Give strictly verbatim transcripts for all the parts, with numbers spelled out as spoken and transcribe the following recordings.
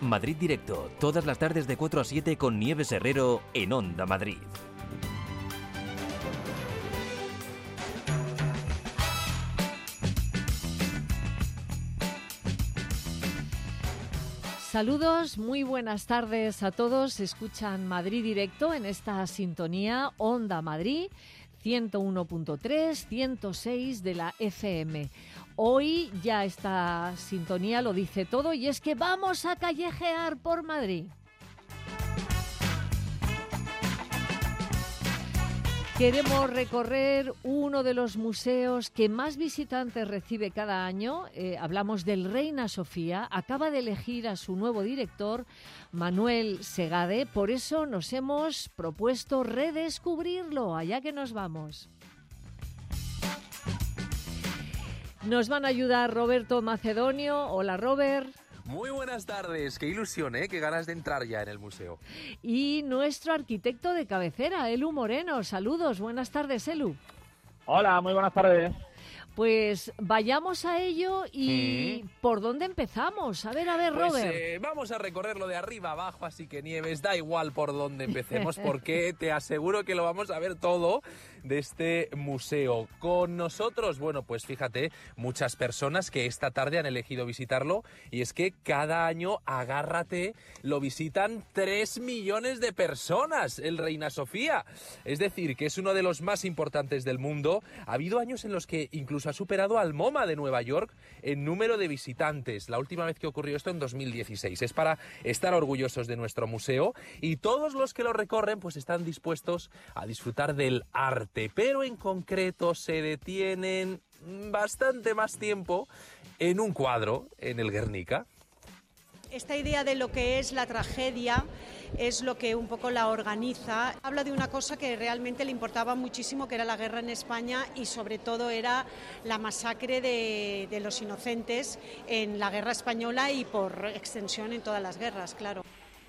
Madrid Directo, todas las tardes de cuatro a siete con Nieves Herrero en Onda Madrid. Saludos, muy buenas tardes a todos. Escuchan Madrid Directo en esta sintonía Onda Madrid, ciento uno punto tres, ciento seis de la F M. Hoy ya esta sintonía lo dice todo y es que vamos a callejear por Madrid. Queremos recorrer uno de los museos que más visitantes recibe cada año. Eh, hablamos del Reina Sofía. Acaba de elegir a su nuevo director, Manuel Segade. Por eso nos hemos propuesto redescubrirlo. Allá que nos vamos. Nos van a ayudar Roberto Macedonio. Hola, Robert. Muy buenas tardes, qué ilusión, ¿eh? Qué ganas de entrar ya en el museo. Y nuestro arquitecto de cabecera, Elu Moreno. Saludos, buenas tardes, Elu. Hola, muy buenas tardes. Pues vayamos a ello y ¿Mm? ¿por dónde empezamos? A ver, a ver, Pues, Robert. Eh, vamos a recorrerlo de arriba abajo, así que Nieves, da igual por dónde empecemos, porque te aseguro que lo vamos a ver todo de este museo. Con nosotros, bueno, pues fíjate, muchas personas que esta tarde han elegido visitarlo, y es que cada año, agárrate, lo visitan tres millones de personas, el Reina Sofía. Es decir, que es uno de los más importantes del mundo. Ha habido años en los que incluso ha superado al MoMA de Nueva York en número de visitantes. La última vez que ocurrió esto en dos mil dieciséis. Es para estar orgullosos de nuestro museo, y todos los que lo recorren pues están dispuestos a disfrutar del arte, pero en concreto se detienen bastante más tiempo en un cuadro, en el Guernica. Esta idea de lo que es la tragedia es lo que un poco la organiza. Habla de una cosa que realmente le importaba muchísimo, que era la guerra en España, y sobre todo era la masacre de, de los inocentes en la guerra española y por extensión en todas las guerras, claro.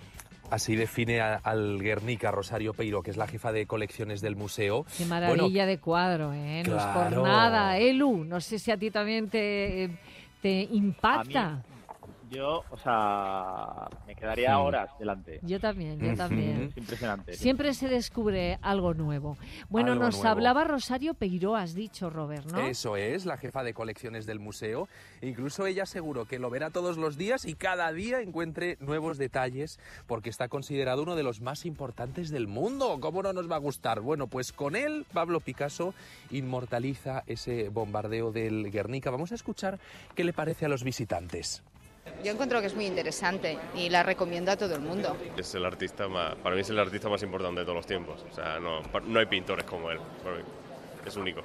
Así define a, al Guernica Rosario Peiro, que es la jefa de colecciones del museo. Qué maravilla bueno, de cuadro, ¿eh? No claro. es por nada. Elu, no sé si a ti también te, te impacta. Yo, o sea, me quedaría sí. horas delante. Yo también, yo también. Es impresionante. Siempre se descubre algo nuevo. Bueno, algo nos nuevo. Hablaba Rosario Peiro, has dicho, Robert, ¿no? Eso es, la jefa de colecciones del museo. Incluso ella aseguró que lo verá todos los días y cada día encuentre nuevos detalles, porque está considerado uno de los más importantes del mundo. ¿Cómo no nos va a gustar? Bueno, pues con él, Pablo Picasso inmortaliza ese bombardeo del Guernica. Vamos a escuchar qué le parece a los visitantes. Yo encuentro que es muy interesante y la recomiendo a todo el mundo. Es el artista más, para mí es el artista más importante de todos los tiempos. O sea, no, no hay pintores como él. Es único.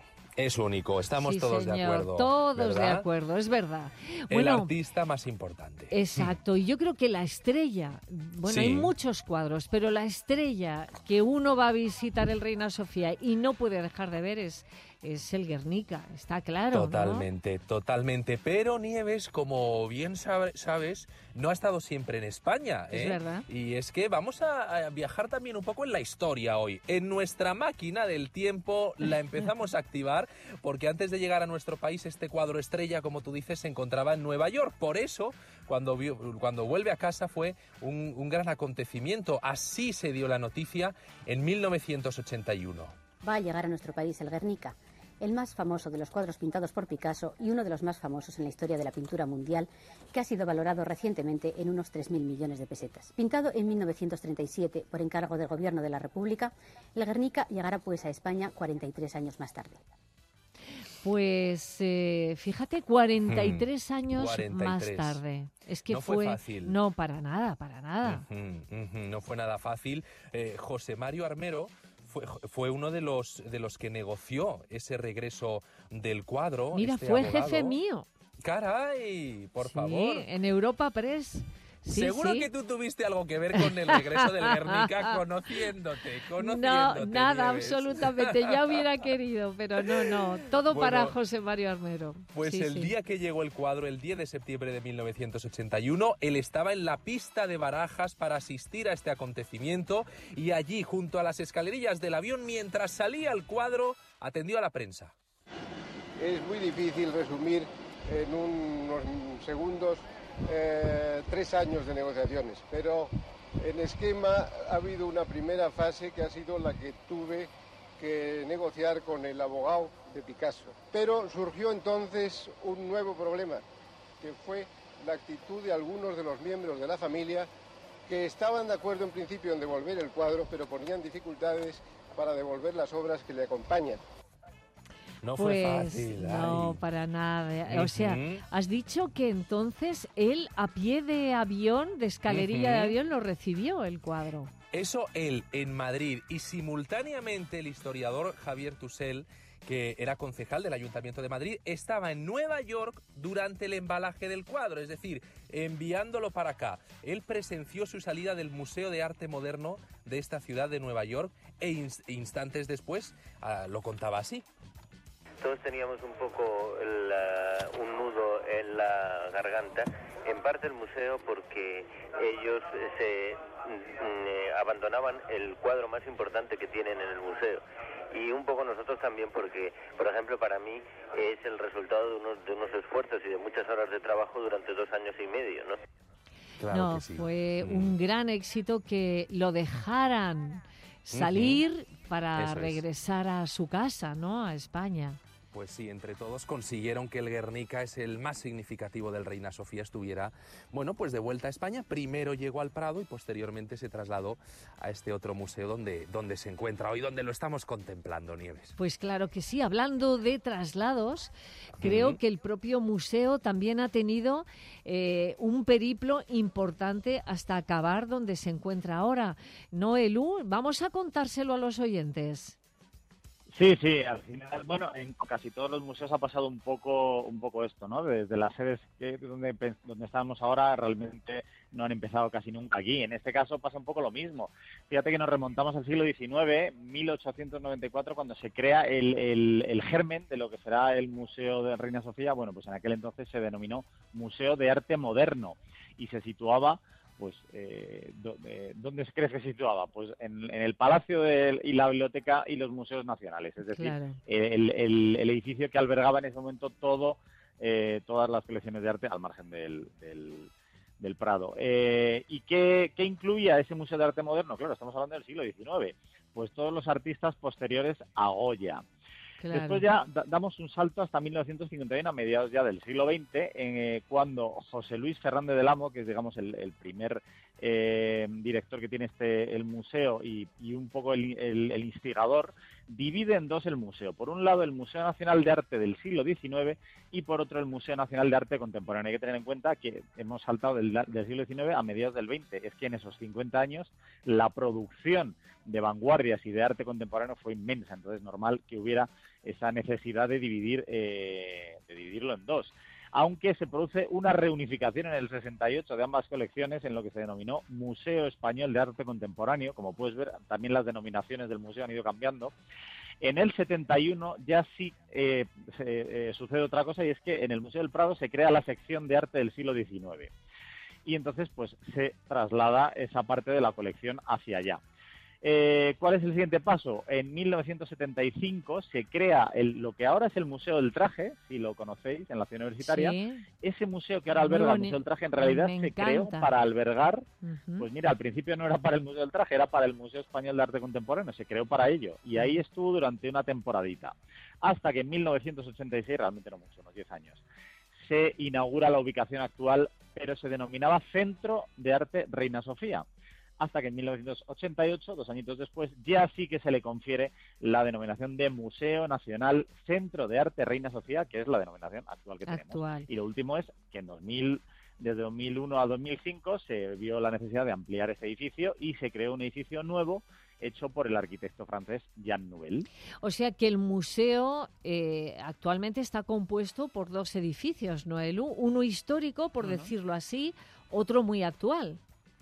Es único, estamos sí, todos señor, de acuerdo. Todos ¿verdad? de acuerdo, es verdad. El bueno, artista más importante. Exacto, y yo creo que la estrella, bueno, sí. hay muchos cuadros, pero la estrella que uno va a visitar el Reina Sofía y no puede dejar de ver es, es el Guernica, está claro. Totalmente, ¿no? totalmente. Pero Nieves, como bien sabe, sabes, no ha estado siempre en España. Es ¿eh? verdad. Y es que vamos a, a viajar también un poco en la historia hoy. En nuestra máquina del tiempo la empezamos a activar, porque antes de llegar a nuestro país este cuadro estrella, como tú dices, se encontraba en Nueva York. Por eso, cuando, vio, cuando vuelve a casa fue un, un gran acontecimiento. Así se dio la noticia en mil novecientos ochenta y uno. Va a llegar a nuestro país el Guernica, el más famoso de los cuadros pintados por Picasso y uno de los más famosos en la historia de la pintura mundial, que ha sido valorado recientemente en unos tres mil millones de pesetas. Pintado en mil novecientos treinta y siete por encargo del Gobierno de la República, el Guernica llegará pues a España cuarenta y tres años más tarde. Pues eh, fíjate, cuarenta y tres hmm, años cuarenta y tres. Más tarde. Es que no fue, fue fácil. No, para nada, para nada. Uh -huh, uh -huh, no fue nada fácil. Eh, José Mario Armero Fue, fue uno de los de los que negoció ese regreso del cuadro. Mira, este fue abogado. Jefe mío. ¡Caray! Por sí, favor. En Europa Press. Sí, Seguro sí. que tú tuviste algo que ver con el regreso del Guernica, conociéndote, conociéndote. No, nada, Nieves. Absolutamente. Ya hubiera querido, pero no, no. Todo bueno, para José Mario Armero. Pues sí, el sí. día que llegó el cuadro, el diez de septiembre de mil novecientos ochenta y uno, él estaba en la pista de Barajas para asistir a este acontecimiento, y allí, junto a las escalerillas del avión, mientras salía el cuadro, atendió a la prensa. Es muy difícil resumir en unos segundos eh, tres años de negociaciones, pero en esquema ha habido una primera fase que ha sido la que tuve que negociar con el abogado de Picasso. Pero surgió entonces un nuevo problema, que fue la actitud de algunos de los miembros de la familia que estaban de acuerdo en principio en devolver el cuadro, pero ponían dificultades para devolver las obras que le acompañan. No pues, fue fácil. No, ay. para nada. O Uh-huh. sea, has dicho que entonces él a pie de avión, de escalerilla Uh-huh. de avión, lo recibió el cuadro. Eso él en Madrid, y simultáneamente el historiador Javier Tusell, que era concejal del Ayuntamiento de Madrid, estaba en Nueva York durante el embalaje del cuadro, es decir, enviándolo para acá. Él presenció su salida del Museo de Arte Moderno de esta ciudad de Nueva York e inst- instantes después uh, lo contaba así. Todos teníamos un poco la, un nudo en la garganta, en parte el museo porque ellos se mm, abandonaban el cuadro más importante que tienen en el museo, y un poco nosotros también porque, por ejemplo, para mí es el resultado de unos, de unos esfuerzos y de muchas horas de trabajo durante dos años y medio, ¿no? Claro no, que sí. fue Mm. un gran éxito que lo dejaran salir Uh-huh. para Eso es. regresar a su casa, ¿no? A España. Pues sí, entre todos consiguieron que el Guernica, es el más significativo del Reina Sofía, estuviera, bueno, pues de vuelta a España. Primero llegó al Prado y posteriormente se trasladó a este otro museo donde, donde se encuentra hoy, donde lo estamos contemplando, Nieves. Pues claro que sí. Hablando de traslados, creo Ujú. que el propio museo también ha tenido eh, un periplo importante hasta acabar donde se encuentra ahora. ¿No, Elu? Vamos a contárselo a los oyentes. Sí, sí, al final, bueno, en casi todos los museos ha pasado un poco un poco esto, ¿no? Desde las sedes que, donde, donde estamos ahora realmente no han empezado casi nunca aquí. En este caso pasa un poco lo mismo. Fíjate que nos remontamos al siglo diecinueve, mil ochocientos noventa y cuatro, cuando se crea el, el, el germen de lo que será el Museo de Reina Sofía. Bueno, pues en aquel entonces se denominó Museo de Arte Moderno y se situaba... Pues, eh, ¿dónde, ¿dónde crees que se situaba? Pues en, en el Palacio de, y la Biblioteca y los Museos Nacionales, es decir, Claro. el, el, el edificio que albergaba en ese momento todo, eh, todas las colecciones de arte al margen del, del, del Prado. Eh, ¿Y qué, qué incluía ese Museo de Arte Moderno? Claro, estamos hablando del siglo diecinueve, pues todos los artistas posteriores a Goya. Claro. Después ya da- damos un salto hasta mil novecientos cincuenta y uno, a mediados ya del siglo veinte, eh, cuando José Luis Fernández del Amo, que es digamos el, el primer eh, director que tiene este el museo y, y un poco el, el, el instigador, divide en dos el museo. Por un lado el Museo Nacional de Arte del siglo diecinueve y por otro el Museo Nacional de Arte Contemporáneo. Hay que tener en cuenta que hemos saltado del, del siglo diecinueve a mediados del veinte. Es que en esos cincuenta años la producción de vanguardias y de arte contemporáneo fue inmensa, entonces es normal que hubiera esa necesidad de dividir eh, de dividirlo en dos. Aunque se produce una reunificación en el sesenta y ocho de ambas colecciones en lo que se denominó Museo Español de Arte Contemporáneo. Como puedes ver, también las denominaciones del museo han ido cambiando. En el setenta y uno ya sí eh, se, eh, sucede otra cosa, y es que en el Museo del Prado se crea la sección de arte del siglo diecinueve. Y entonces pues se traslada esa parte de la colección hacia allá. Eh, ¿Cuál es el siguiente paso? En mil novecientos setenta y cinco se crea el, lo que ahora es el Museo del Traje, si lo conocéis, en la Ciudad Universitaria. Sí. Ese museo que ahora alberga el Muy Museo del Traje en boni- realidad me se creó encanta. para albergar, Ujú. pues mira, al principio no era para el Museo del Traje, era para el Museo Español de Arte Contemporáneo, se creó para ello y ahí estuvo durante una temporadita, hasta que en mil novecientos ochenta y seis, realmente no mucho, unos diez años, se inaugura la ubicación actual, pero se denominaba Centro de Arte Reina Sofía, hasta que en mil novecientos ochenta y ocho, dos añitos después, ya sí que se le confiere la denominación de Museo Nacional Centro de Arte Reina Sofía, que es la denominación actual que tenemos. Actual. Y lo último es que en dos mil, desde dos mil uno a dos mil cinco se vio la necesidad de ampliar ese edificio y se creó un edificio nuevo hecho por el arquitecto francés Jean Nouvel. O sea que el museo eh, actualmente está compuesto por dos edificios, ¿no, Elu? Uno histórico, por Ujú. decirlo así, otro muy actual.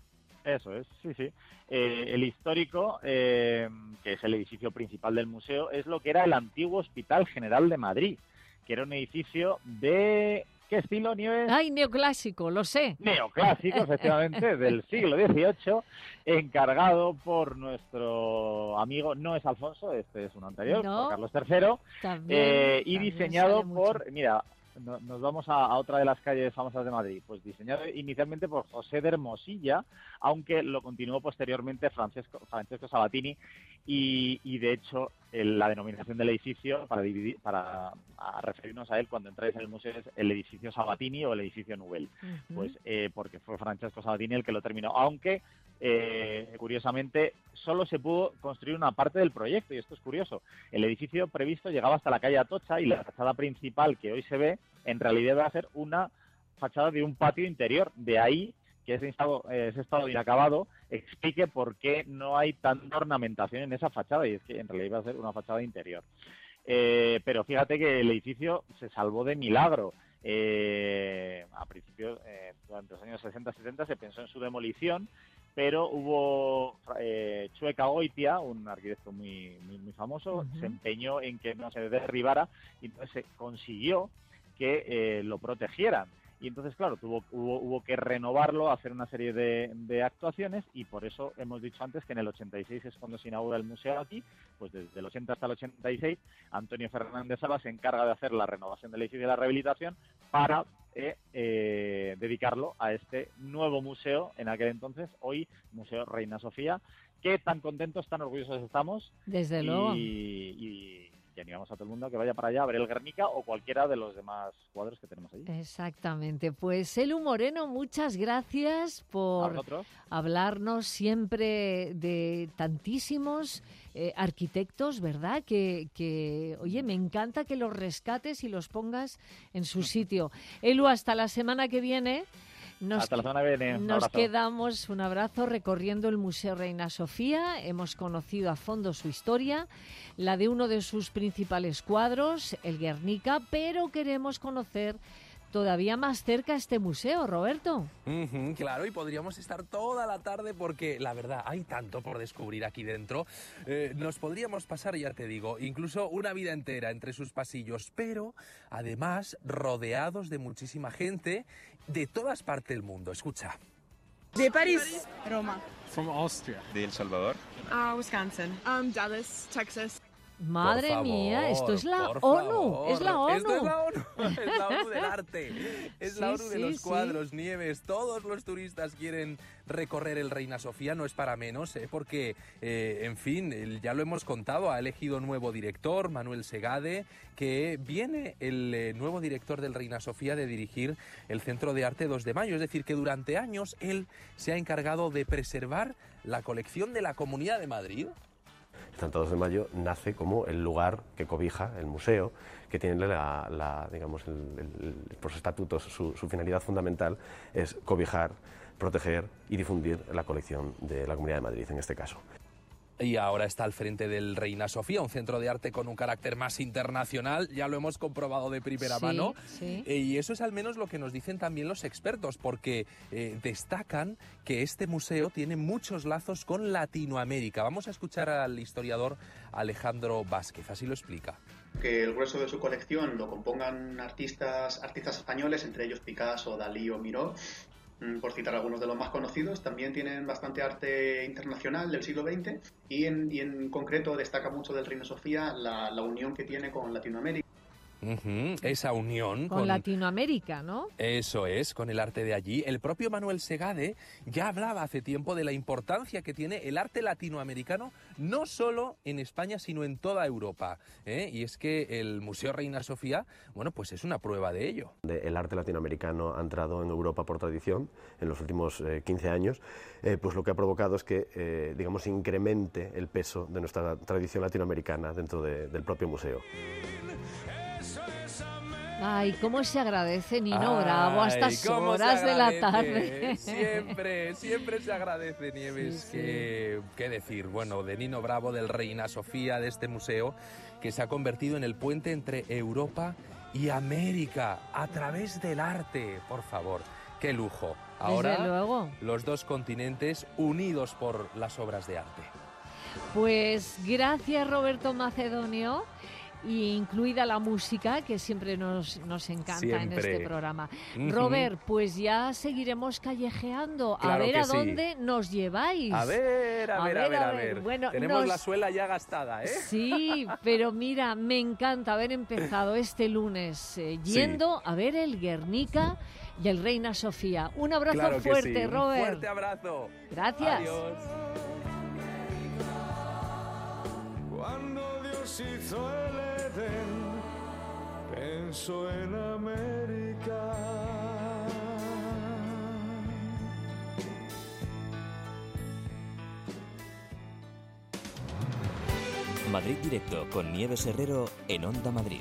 Eso es, sí, sí. Eh, el histórico, eh, que es el edificio principal del museo, es lo que era el antiguo Hospital General de Madrid, que era un edificio de... ¿Qué estilo, Nieves? ¡Ay, neoclásico! Lo sé. Neoclásico, efectivamente, del siglo dieciocho, encargado por nuestro amigo, no es Alfonso, este es uno anterior, No. por Carlos tercero, También, eh, y también diseñado sale mucho. por, mira, no, nos vamos a, a otra de las calles famosas de Madrid. Pues diseñado inicialmente por José de Hermosilla, aunque lo continuó posteriormente Francesco, Francesco Sabatini, y, y de hecho el, la denominación del edificio, para, dividir, para a referirnos a él cuando entráis en el museo, es el edificio Sabatini o el edificio Nouvel. Uh-huh. Pues eh, porque fue Francesco Sabatini el que lo terminó, aunque Eh, curiosamente solo se pudo construir una parte del proyecto, y esto es curioso. El edificio previsto llegaba hasta la calle Atocha, y la fachada principal que hoy se ve en realidad va a ser una fachada de un patio interior. De ahí que ese estado, eh, ese estado inacabado explique por qué no hay tanta ornamentación en esa fachada, y es que en realidad va a ser una fachada interior. Eh, pero fíjate que el edificio se salvó de milagro. Eh, a principios, eh, durante los años sesenta setenta, se pensó en su demolición, pero hubo eh, Chueca Goitia, un arquitecto muy, muy, muy famoso, uh-huh. se empeñó en que no se derribara, y entonces se consiguió que eh, lo protegieran. Y entonces, claro, tuvo, hubo, hubo que renovarlo, hacer una serie de, de actuaciones, y por eso hemos dicho antes que en el ochenta y seis es cuando se inaugura el museo aquí. Pues desde el ochenta hasta el ochenta y seis, Antonio Fernández Sala se encarga de hacer la renovación del edificio y de la rehabilitación para eh, eh, dedicarlo a este nuevo museo, en aquel entonces, hoy Museo Reina Sofía. Qué tan contentos, tan orgullosos estamos. Desde y, luego. Y, y animamos a todo el mundo a que vaya para allá a ver el Guernica o cualquiera de los demás cuadros que tenemos allí. Exactamente. Pues Elu Moreno, muchas gracias por hablarnos siempre de tantísimos eh, arquitectos, ¿verdad? Que, que, oye, me encanta que los rescates y los pongas en su sitio. Elu, hasta la semana que viene. Nos, Hasta la semana que viene. Un nos abrazo. quedamos, un abrazo, recorriendo el Museo Reina Sofía. Hemos conocido a fondo su historia, la de uno de sus principales cuadros, el Guernica, pero queremos conocer todavía más cerca este museo, Roberto. Uh-huh, claro, y podríamos estar toda la tarde porque, la verdad, hay tanto por descubrir aquí dentro. Eh, nos podríamos pasar, ya te digo, incluso una vida entera entre sus pasillos, pero además rodeados de muchísima gente de todas partes del mundo. Escucha. De París, Roma. From Austria. De El Salvador. Uh, Wisconsin. Um, Dallas, Texas. Madre favor, mía, esto es la ONU, favor. es la ONU. Esto es la ONU, es la ONU del arte, es sí, la ONU de sí, los sí. cuadros, Nieves. Todos los turistas quieren recorrer el Reina Sofía, no es para menos, ¿eh? porque, eh, en fin, ya lo hemos contado, ha elegido nuevo director, Manuel Segade, que viene el eh, nuevo director del Reina Sofía de dirigir el Centro de Arte dos de mayo, es decir, que durante años él se ha encargado de preservar la colección de la Comunidad de Madrid. El Centro dos de mayo nace como el lugar que cobija el museo, que tiene la, la digamos, el, el, por sus estatutos, su, su finalidad fundamental es cobijar, proteger y difundir la colección de la Comunidad de Madrid, en este caso. Y ahora está al frente del Reina Sofía, un centro de arte con un carácter más internacional, ya lo hemos comprobado de primera sí, mano. Sí. Eh, y eso es al menos lo que nos dicen también los expertos, porque eh, destacan que este museo tiene muchos lazos con Latinoamérica. Vamos a escuchar al historiador Alejandro Vázquez, así lo explica. Que el grueso de su colección lo compongan artistas, artistas españoles, entre ellos Picasso, Dalí o Miró, por citar algunos de los más conocidos. También tienen bastante arte internacional del siglo veinte y en, y en concreto destaca mucho del Reina Sofía la, la unión que tiene con Latinoamérica. Uh-huh, esa unión con, con Latinoamérica, ¿no? Eso es, con el arte de allí. El propio Manuel Segade ya hablaba hace tiempo de la importancia que tiene el arte latinoamericano, no solo en España, sino en toda Europa, ¿eh? Y es que el Museo Reina Sofía, bueno, pues es una prueba de ello. El arte latinoamericano ha entrado en Europa por tradición en los últimos eh, quince años, eh, pues lo que ha provocado es que, eh, digamos, incremente el peso de nuestra tradición latinoamericana dentro de, del propio museo. Ay, cómo se agradece, Nino Ay, Bravo, a estas horas de la tarde. Siempre, siempre se agradece, Nieves. Sí, sí. Que, ¿Qué decir? Bueno, de Nino Bravo, del Reina Sofía, de este museo, que se ha convertido en el puente entre Europa y América, a través del arte, por favor. ¡Qué lujo! Ahora, desde luego, los dos continentes unidos por las obras de arte. Pues gracias, Roberto Macedonio. incluida la música, que siempre nos, nos encanta siempre. En este programa. Uh-huh. Robert, pues ya seguiremos callejeando, claro a ver a sí. dónde nos lleváis. A ver, a, a ver, ver, a ver, a ver. Bueno, tenemos nos... la suela ya gastada, ¿eh? Sí, pero mira, me encanta haber empezado este lunes eh, yendo sí. a ver el Guernica y el Reina Sofía. Un abrazo claro fuerte, sí. Robert. Un fuerte abrazo. Gracias. Adiós. Cuando Dios hizo el Edén, pensó en América. Madrid Directo con Nieves Herrero en Onda Madrid.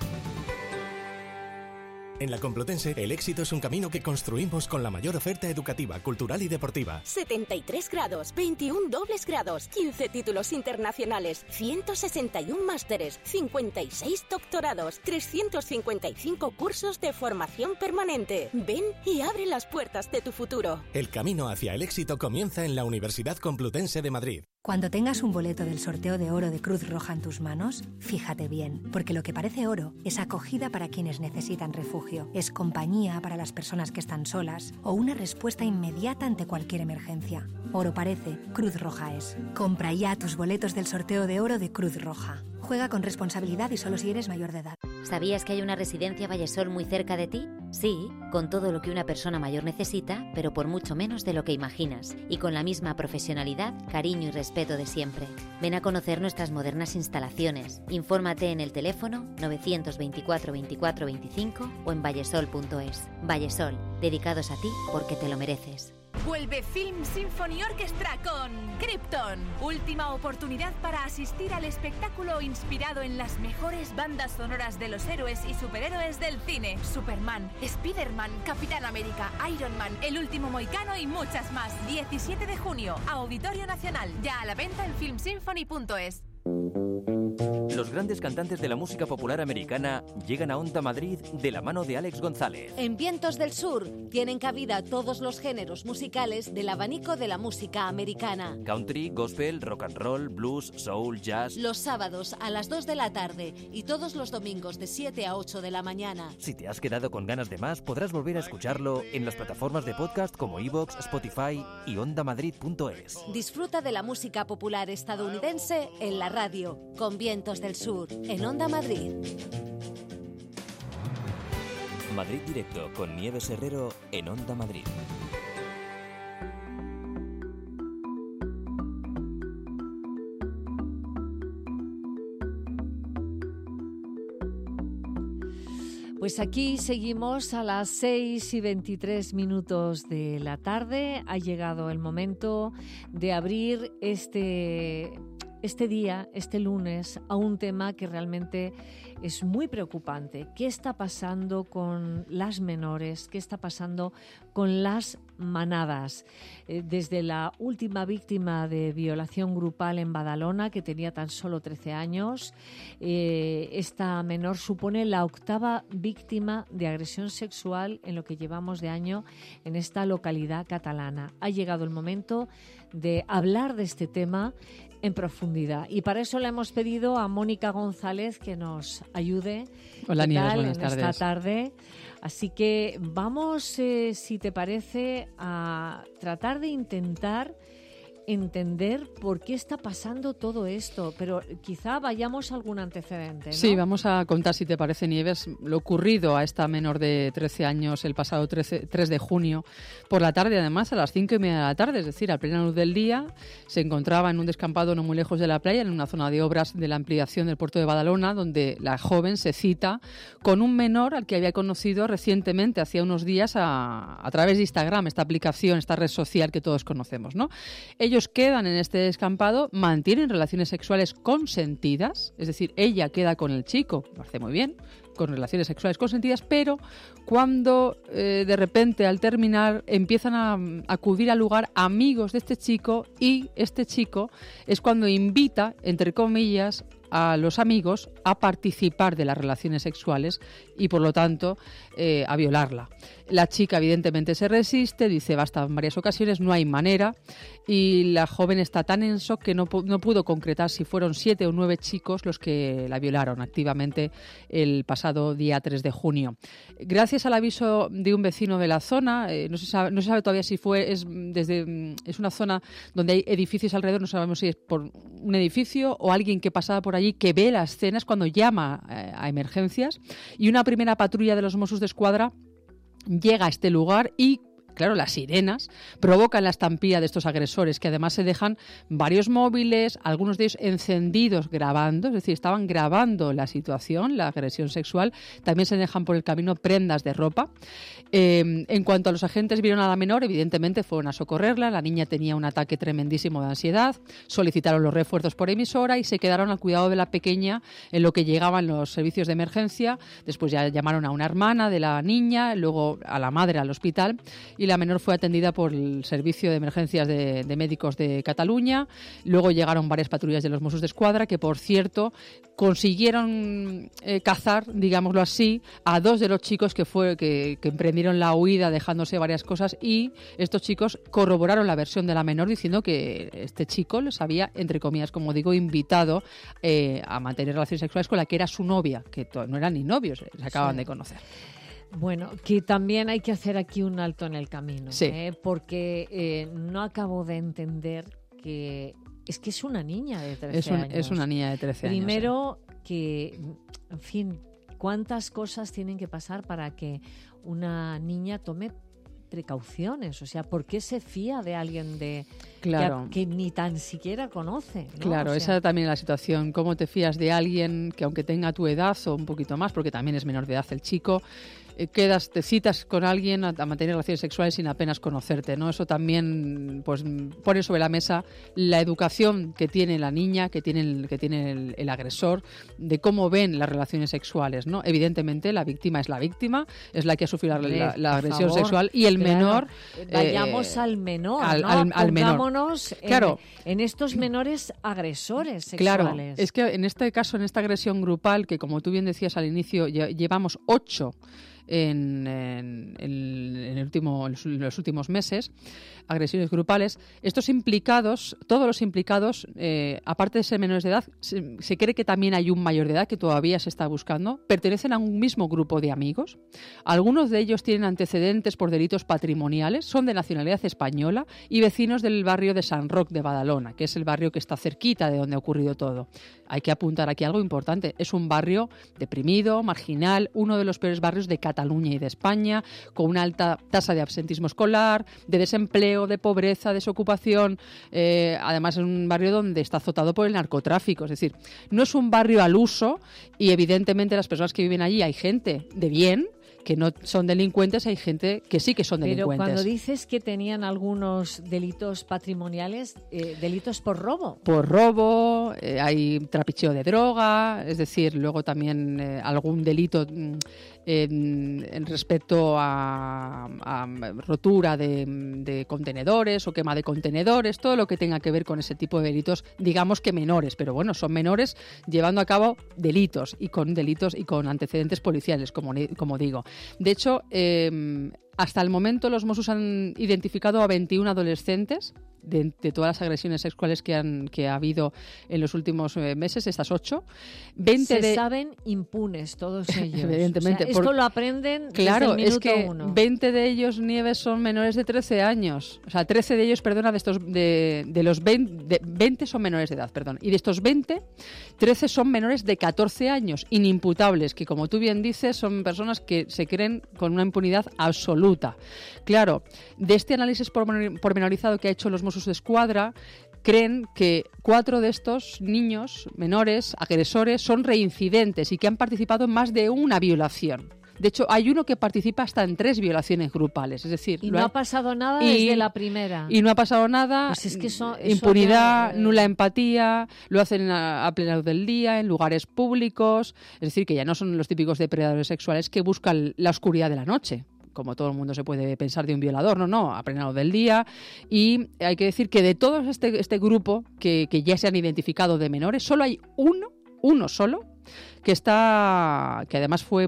En la Complutense, el éxito es un camino que construimos con la mayor oferta educativa, cultural y deportiva. setenta y tres grados, veintiún dobles grados, quince títulos internacionales, ciento sesenta y uno másteres, cincuenta y seis doctorados, trescientos cincuenta y cinco cursos de formación permanente. Ven y abre las puertas de tu futuro. El camino hacia el éxito comienza en la Universidad Complutense de Madrid. Cuando tengas un boleto del sorteo de oro de Cruz Roja en tus manos, fíjate bien, porque lo que parece oro es acogida para quienes necesitan refugio, es compañía para las personas que están solas o una respuesta inmediata ante cualquier emergencia. Oro parece, Cruz Roja es. Compra ya tus boletos del sorteo de oro de Cruz Roja. Juega con responsabilidad y solo si eres mayor de edad. ¿Sabías que hay una residencia Vallesol muy cerca de ti? Sí, con todo lo que una persona mayor necesita, pero por mucho menos de lo que imaginas. Y con la misma profesionalidad, cariño y respeto de siempre. Ven a conocer nuestras modernas instalaciones. Infórmate en el teléfono novecientos veinticuatro veinticuatro veinticinco o en vallesol punto es. Vallesol, dedicados a ti porque te lo mereces. Vuelve Film Symphony Orchestra con Krypton. Última oportunidad para asistir al espectáculo inspirado en las mejores bandas sonoras de los héroes y superhéroes del cine. Superman, Spider-Man, Capitán América, Iron Man, El Último Mohicano y muchas más. diecisiete de junio, Auditorio Nacional. Ya a la venta en film symphony punto es. Los grandes cantantes de la música popular americana llegan a Onda Madrid de la mano de Alex González. En Vientos del Sur tienen cabida todos los géneros musicales del abanico de la música americana. Country, gospel, rock and roll, blues, soul, jazz. Los sábados a las dos de la tarde y todos los domingos de siete a ocho de la mañana. Si te has quedado con ganas de más, podrás volver a escucharlo en las plataformas de podcast como iVoox, Spotify y onda madrid punto es. Disfruta de la música popular estadounidense en la radio, con Vientos del Sur, en Onda Madrid. Madrid Directo con Nieves Herrero en Onda Madrid. Pues aquí seguimos a las seis y veintitrés minutos de la tarde. Ha llegado el momento de abrir este... Este día, este lunes, a un tema que realmente es muy preocupante. ¿Qué está pasando con las menores? ¿Qué está pasando con las manadas? Eh, desde la última víctima de violación grupal en Badalona, que tenía tan solo trece años, eh, esta menor supone la octava víctima de agresión sexual en lo que llevamos de año en esta localidad catalana. Ha llegado el momento de hablar de este tema en profundidad. Y para eso le hemos pedido a Mónica González que nos ayude. Hola, Nieves, en buenas tardes. Esta tarde. Así que vamos, eh, si te parece, a tratar de intentar entender por qué está pasando todo esto, pero quizá vayamos a algún antecedente, ¿no? Sí, vamos a contar, si te parece, Nieves, lo ocurrido a esta menor de trece años el pasado trece, tres de junio por la tarde, además a las cinco y media de la tarde, es decir, a plena luz del día. Se encontraba en un descampado no muy lejos de la playa, en una zona de obras de la ampliación del puerto de Badalona, donde la joven se cita con un menor al que había conocido recientemente, hacía unos días, a, a través de Instagram, esta aplicación, esta red social que todos conocemos, ¿no? Ellos Ellos quedan en este descampado, mantienen relaciones sexuales consentidas, es decir, ella queda con el chico, lo hace muy bien, con relaciones sexuales consentidas, pero cuando eh, de repente al terminar empiezan a, a acudir al lugar amigos de este chico y este chico es cuando invita, entre comillas, a los amigos a participar de las relaciones sexuales y, por lo tanto, eh, a violarla. La chica, evidentemente, se resiste, dice basta en varias ocasiones, no hay manera, y la joven está tan en shock que no, no pudo concretar si fueron siete o nueve chicos los que la violaron activamente el pasado día tres de junio. Gracias al aviso de un vecino de la zona, eh, no se sabe, no se sabe todavía si fue, es, desde, es una zona donde hay edificios alrededor, no sabemos si es por un edificio o alguien que pasaba por allí que ve las escenas cuando llama eh, a emergencias, y una primera patrulla de los Mossos d'Esquadra llega a este lugar y, claro, las sirenas provocan la estampida de estos agresores, que además se dejan varios móviles, algunos de ellos encendidos grabando, es decir, estaban grabando la situación, la agresión sexual. También se dejan por el camino prendas de ropa. Eh, en cuanto a los agentes vieron a la menor, evidentemente fueron a socorrerla. La niña tenía un ataque tremendísimo de ansiedad, solicitaron los refuerzos por emisora y se quedaron al cuidado de la pequeña en lo que llegaban los servicios de emergencia. Después ya llamaron a una hermana de la niña, luego a la madre al hospital, y la menor fue atendida por el Servicio de Emergencias de, de Médicos de Cataluña. Luego llegaron varias patrullas de los Mossos d'Esquadra, que, por cierto, consiguieron eh, cazar, digámoslo así, a dos de los chicos que, fue, que, que emprendieron la huida dejándose varias cosas, y estos chicos corroboraron la versión de la menor diciendo que este chico les había, entre comillas, como digo, invitado eh, a mantener relaciones sexuales con la que era su novia, que no eran ni novios, se acaban sí. de conocer. Bueno, que también hay que hacer aquí un alto en el camino, sí. ¿eh? Porque eh, no acabo de entender que es que es una niña de trece es un, años. Es una niña de trece años. Primero que, en fin, cuántas cosas tienen que pasar para que una niña tome precauciones, o sea, ¿por qué se fía de alguien de claro. que, que ni tan siquiera conoce? ¿no? Claro, o sea, esa también es la situación. ¿Cómo te fías de alguien que, aunque tenga tu edad o un poquito más, porque también es menor de edad el chico, eh, quedas, te citas con alguien a, a mantener relaciones sexuales sin apenas conocerte, ¿no? Eso también, pues, pone sobre la mesa la educación que tiene la niña, que tiene el, que tiene el, el agresor, de cómo ven las relaciones sexuales, ¿no? Evidentemente, la víctima es la víctima, es la que ha sufrido la, la, la agresión favor, sexual, y el claro. menor... Vayamos eh, al menor, al, ¿no? al, al Pongámonos menor. Claro. en, en estos menores agresores sexuales. Claro, es que en este caso, en esta agresión grupal, que como tú bien decías al inicio, llevamos ocho en, en, en, en, el último, en los últimos meses, agresiones grupales, estos implicados, todos los implicados, eh, aparte de ser menores de edad, se, se cree que también hay un mayor de edad que todavía se está buscando, pertenecen a un mismo grupo de amigos. Algunos de ellos tienen antecedentes por delitos patrimoniales, son de nacionalidad española y vecinos del barrio de San Roc de Badalona, que es el barrio que está cerquita de donde ha ocurrido todo. Hay que apuntar aquí algo importante, es un barrio deprimido, marginal, uno de los peores barrios de Cataluña y de España, con una alta tasa de absentismo escolar, de desempleo, de pobreza, desocupación. Eh, además, es un barrio donde está azotado por el narcotráfico. Es decir, no es un barrio al uso, y evidentemente las personas que viven allí, hay gente de bien, que no son delincuentes, hay gente que sí que son delincuentes. Pero cuando dices que tenían algunos delitos patrimoniales, eh, delitos por robo. Por robo, eh, hay trapicheo de droga, es decir, luego también eh, algún delito mm, en, en respecto a, a rotura de, de contenedores o quema de contenedores, todo lo que tenga que ver con ese tipo de delitos, digamos que menores, pero bueno, son menores llevando a cabo delitos y con delitos y con antecedentes policiales, como, como digo. De hecho, eh, hasta el momento los Mossos han identificado a veintiún adolescentes de, de todas las agresiones sexuales que, han, que ha habido en los últimos eh, meses, estas ocho. veinte Se de... saben impunes todos ellos. Evidentemente. O sea, esto por... lo aprenden claro, desde el minuto es que uno. veinte de ellos, Nieves, son menores de trece años. O sea, trece de ellos, perdona, de estos de, de los veinte, de veinte son menores de edad, perdón. Y de estos veinte, trece son menores de catorce años, inimputables, que como tú bien dices, son personas que se creen con una impunidad absoluta. Claro, de este análisis pormenorizado que ha hecho los Mossos d'Esquadra, creen que cuatro de estos niños menores, agresores, son reincidentes y que han participado en más de una violación. De hecho, hay uno que participa hasta en tres violaciones grupales, es decir... Y no ha, ha pasado nada y, desde la primera. Y no ha pasado nada, pues es que eso, impunidad, eso ya, eh... nula empatía, lo hacen a, a plena luz del día, en lugares públicos, es decir, que ya no son los típicos depredadores sexuales que buscan la oscuridad de la noche, como todo el mundo se puede pensar de un violador, no, no, a plena luz del día. Y hay que decir que de todo este, este grupo que, que ya se han identificado de menores, solo hay uno, uno solo, que está que además fue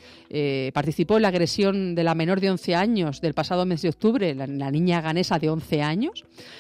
eh, participó en la agresión de la menor de once años del pasado mes de octubre, la, la niña ganesa de once años,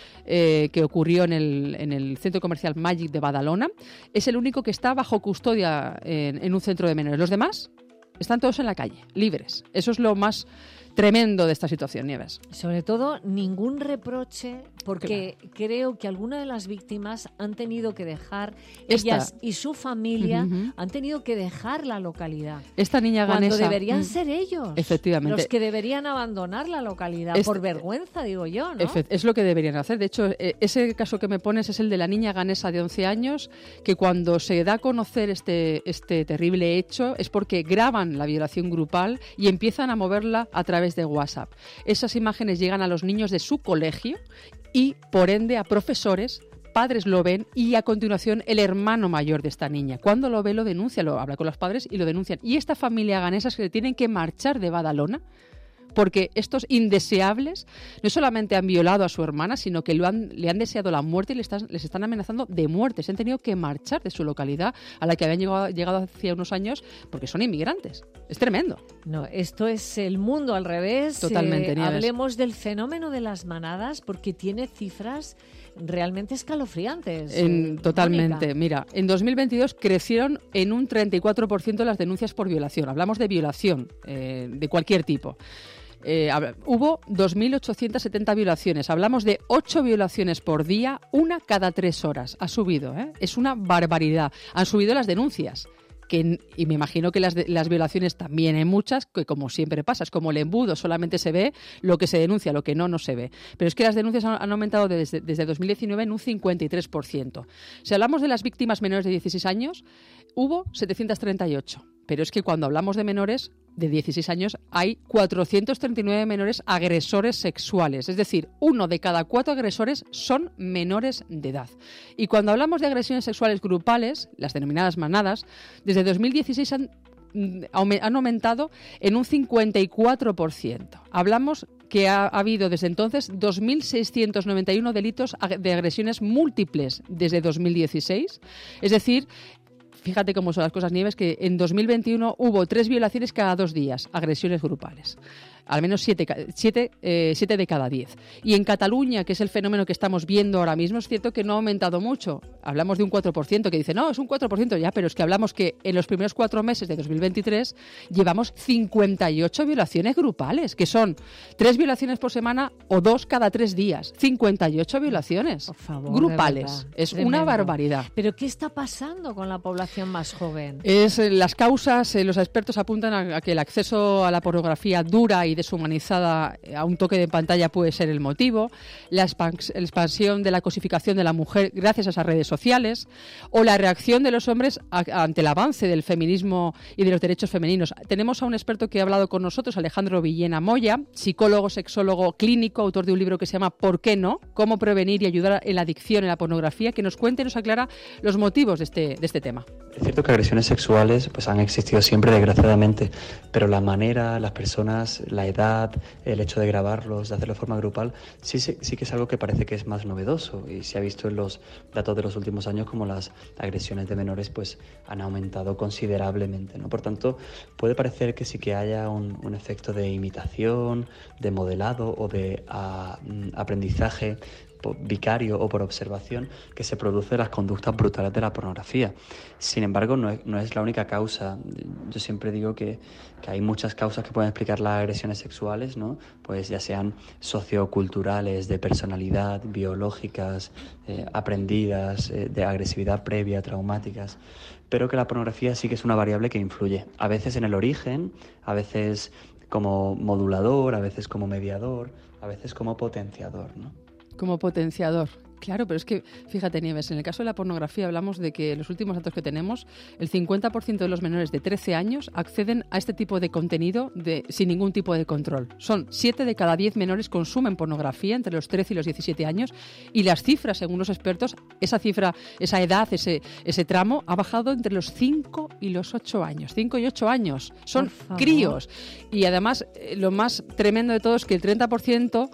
eh, que ocurrió en el, en el centro comercial Magic de Badalona. Es el único que está bajo custodia en, en un centro de menores. Los demás están todos en la calle, libres. Eso es lo más tremendo de esta situación, Nieves. Sobre todo, ningún reproche, porque claro, creo que algunas de las víctimas han tenido que dejar, Esta. ellas y su familia, Uh-huh. han tenido que dejar la localidad. Esta niña ganesa... Cuando deberían mm, ser ellos. Efectivamente. Los que deberían abandonar la localidad, Este- por vergüenza, digo yo, ¿no? Efe- Es lo que deberían hacer. De hecho, eh, ese caso que me pones es el de la niña ganesa de once años, que cuando se da a conocer este, este terrible hecho es porque graban la violación grupal y empiezan a moverla a través de WhatsApp. Esas imágenes llegan a los niños de su colegio y, por ende, a profesores. Padres lo ven y a continuación el hermano mayor de esta niña. Cuando lo ve lo denuncia, lo habla con los padres y lo denuncian. Y esta familia ganesa es que tienen que marchar de Badalona porque estos indeseables no solamente han violado a su hermana, sino que lo han, le han deseado la muerte y les están, les están amenazando de muerte. Se han tenido que marchar de su localidad a la que habían llegado, llegado hace unos años porque son inmigrantes. Es tremendo. No, esto es el mundo al revés. Totalmente, Eh, Nieves. hablemos del fenómeno de las manadas porque tiene cifras realmente escalofriantes. En, eh, totalmente. Mónica. Mira, en dos mil veintidós crecieron en un treinta y cuatro por ciento las denuncias por violación. Hablamos de violación eh, de cualquier tipo. Eh, habla- hubo dos mil ochocientas setenta violaciones. Hablamos de ocho violaciones por día, una cada tres horas. Ha subido, ¿eh? Es una barbaridad. Han subido las denuncias. Que, y me imagino que las, de- las violaciones también hay muchas, que como siempre pasa, es como el embudo, solamente se ve lo que se denuncia, lo que no, no se ve. Pero es que las denuncias han, han aumentado desde, desde dos mil diecinueve en un cincuenta y tres por ciento. Si hablamos de las víctimas menores de dieciséis años, hubo setecientos treinta y ocho. Pero es que cuando hablamos de menores de dieciséis años, hay cuatrocientos treinta y nueve menores agresores sexuales. Es decir, uno de cada cuatro agresores son menores de edad. Y cuando hablamos de agresiones sexuales grupales, las denominadas manadas, desde dos mil dieciséis han, mm, aume- han aumentado en un cincuenta y cuatro por ciento. Hablamos que ha, ha habido desde entonces dos mil seiscientos noventa y uno delitos ag- de agresiones múltiples desde dos mil dieciséis. Es decir, fíjate cómo son las cosas, Nieves, que en dos mil veintiuno hubo tres violaciones cada dos días, agresiones grupales. Al menos siete, ca- siete, eh, siete de cada diez. Y en Cataluña, que es el fenómeno que estamos viendo ahora mismo, es cierto que no ha aumentado mucho. Hablamos de un cuatro por ciento, que dice, no, es un cuatro por ciento ya, pero es que hablamos que en los primeros cuatro meses de dos mil veintitrés llevamos cincuenta y ocho violaciones grupales, que son tres violaciones por semana o dos cada tres días. cincuenta y ocho violaciones favor, grupales. de verdad, Es tremendo. una barbaridad. ¿Pero qué está pasando con la población más joven? Es eh, las causas, eh, los expertos apuntan a, a que el acceso a la pornografía dura y deshumanizada eh, a un toque de pantalla puede ser el motivo, la expans- la expansión de la cosificación de la mujer gracias a esas redes sociales o la reacción de los hombres a- ante el avance del feminismo y de los derechos femeninos. Tenemos a un experto que ha hablado con nosotros, Alejandro Villena Moya, psicólogo, sexólogo clínico, autor de un libro que se llama ¿Por qué no? Cómo prevenir y ayudar en la adicción en la pornografía, que nos cuente y nos aclara los motivos de este, de este tema. Es cierto que agresiones sexuales pues han existido siempre, desgraciadamente, pero la manera, las personas, la edad, el hecho de grabarlos, de hacerlo de forma grupal, sí, sí, sí que es algo que parece que es más novedoso y se ha visto en los datos de los últimos años como las agresiones de menores pues han aumentado considerablemente, ¿no? Por tanto, puede parecer que sí que haya un, un efecto de imitación, de modelado o de a, mm, aprendizaje por vicario o por observación que se produce de las conductas brutales de la pornografía. Sin embargo, no es, no es la única causa. Yo siempre digo que, que hay muchas causas que pueden explicar las agresiones sexuales, ¿no? Pues ya sean socioculturales, de personalidad, biológicas, eh, aprendidas, eh, de agresividad previa, traumáticas, pero que la pornografía sí que es una variable que influye, a veces en el origen, a veces como modulador, a veces como mediador, a veces como potenciador, ¿no? Como potenciador. Claro, pero es que, fíjate, Nieves, en el caso de la pornografía hablamos de que en los últimos datos que tenemos, el cincuenta por ciento de los menores de trece años acceden a este tipo de contenido de, sin ningún tipo de control. Son siete de cada diez menores consumen pornografía entre los trece y los diecisiete años y las cifras, según los expertos, esa cifra, esa edad, ese, ese tramo ha bajado entre los cinco y los ocho años. cinco y ocho años. Son Por favor. críos. Y además, eh, lo más tremendo de todo es que el treinta por ciento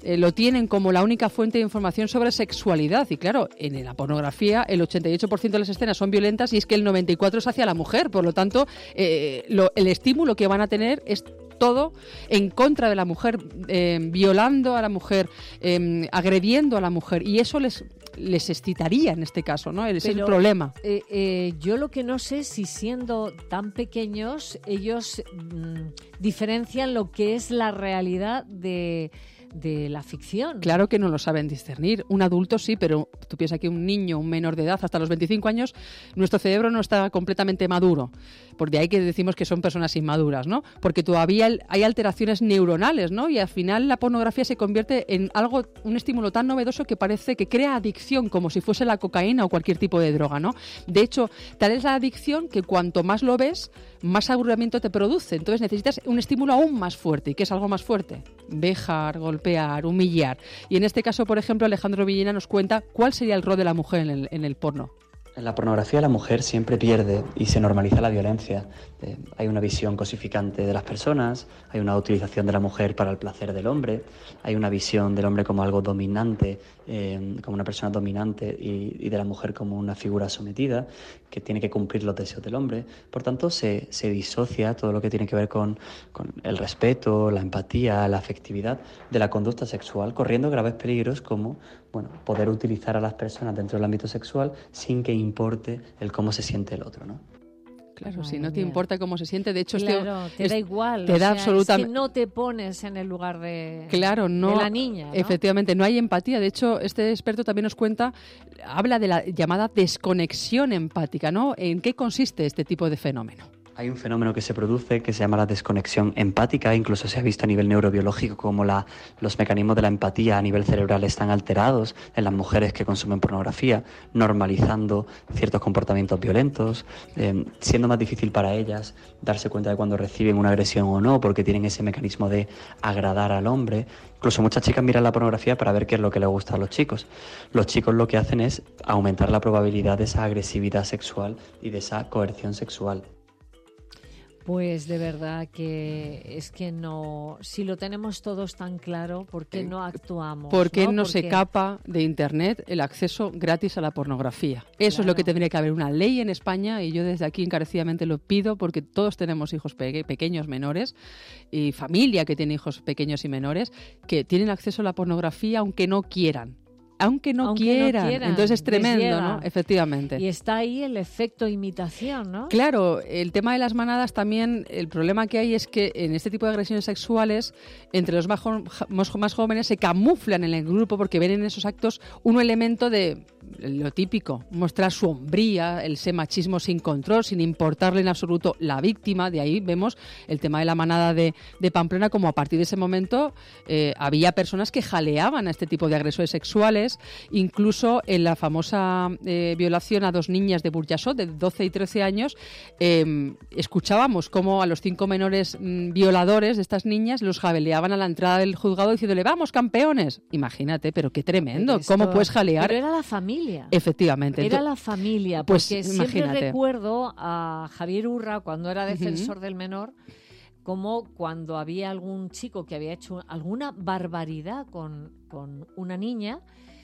eh, lo tienen como la única fuente de información sobre sexualidad. Y claro, en la pornografía el ochenta y ocho por ciento de las escenas son violentas y es que el noventa y cuatro por ciento es hacia la mujer. Por lo tanto, eh, lo, el estímulo que van a tener es todo en contra de la mujer, eh, violando a la mujer, eh, agrediendo a la mujer, y eso les les excitaría en este caso, ¿no? Ese es el problema. Eh, eh, yo lo que no sé si siendo tan pequeños ellos mmm, diferencian lo que es la realidad de de la ficción. Claro que no lo saben discernir. Un adulto sí, pero tú piensas que un niño, un menor de edad, hasta los veinticinco años, nuestro cerebro no está completamente maduro. Por de ahí que decimos que son personas inmaduras, ¿no? Porque todavía hay alteraciones neuronales, ¿no? Y al final la pornografía se convierte en algo, un estímulo tan novedoso que parece que crea adicción, como si fuese la cocaína o cualquier tipo de droga, ¿no? De hecho, tal es la adicción que cuanto más lo ves, más aburrimiento te produce. Entonces necesitas un estímulo aún más fuerte. ¿Y qué es algo más fuerte? Vejar, golpear, humillar. Y en este caso, por ejemplo, Alejandro Villena nos cuenta cuál sería el rol de la mujer en el, en el porno. En la pornografía la mujer siempre pierde y se normaliza la violencia. Eh, hay una visión cosificante de las personas, hay una utilización de la mujer para el placer del hombre, hay una visión del hombre como algo dominante, eh, como una persona dominante y, y de la mujer como una figura sometida que tiene que cumplir los deseos del hombre. Por tanto, se, se disocia todo lo que tiene que ver con, con el respeto, la empatía, la afectividad de la conducta sexual, corriendo graves peligros como bueno, poder utilizar a las personas dentro del ámbito sexual sin que importe el cómo se siente el otro, ¿no? Claro, Madre si no te mía. importa cómo se siente, de hecho... Claro, este, te es, da igual. Te o da sea, absolutamente... Es que no te pones en el lugar de, claro, no, de la niña, ¿no? Efectivamente, no hay empatía. De hecho, este experto también nos cuenta, habla de la llamada desconexión empática, ¿no? ¿En qué consiste este tipo de fenómeno? Hay un fenómeno que se produce que se llama la desconexión empática, incluso se ha visto a nivel neurobiológico como la, los mecanismos de la empatía a nivel cerebral están alterados en las mujeres que consumen pornografía, normalizando ciertos comportamientos violentos, eh, siendo más difícil para ellas darse cuenta de cuando reciben una agresión o no, porque tienen ese mecanismo de agradar al hombre. Incluso muchas chicas miran la pornografía para ver qué es lo que les gusta a los chicos. Los chicos lo que hacen es aumentar la probabilidad de esa agresividad sexual y de esa coerción sexual. Pues de verdad que es que no, si lo tenemos todos tan claro, ¿por qué no actuamos? ¿Por qué no, no se Porque... capa de Internet el acceso gratis a la pornografía? Eso Claro. es lo que tendría que haber, una ley en España, y yo desde aquí encarecidamente lo pido porque todos tenemos hijos pe- pequeños, menores, y familia que tiene hijos pequeños y menores, que tienen acceso a la pornografía aunque no quieran. Aunque no, Aunque quieran. no quieran, Entonces es les tremendo, llega. ¿no? Efectivamente. Y está ahí el efecto imitación, ¿no? Claro, el tema de las manadas también, el problema que hay es que en este tipo de agresiones sexuales, entre los más, jo- más más jóvenes se camuflan en el grupo porque ven en esos actos un elemento de lo típico, mostrar su hombría, el ese machismo sin control, sin importarle en absoluto la víctima. De ahí vemos el tema de la manada de, de Pamplona, como a partir de ese momento eh, había personas que jaleaban a este tipo de agresores sexuales. Incluso en la famosa eh, violación a dos niñas de Burjasot, de doce y trece años, eh, escuchábamos cómo a los cinco menores mm, violadores de estas niñas los jaleaban a la entrada del juzgado diciéndole ¡vamos, campeones! Imagínate, pero qué tremendo, Esto- ¿cómo puedes jalear? Pero era la familia. Efectivamente. Era Ento- la familia, Pues, porque siempre imagínate. recuerdo a Javier Urra, cuando era defensor Ujú. del menor, como cuando había algún chico que había hecho alguna barbaridad con, con una niña,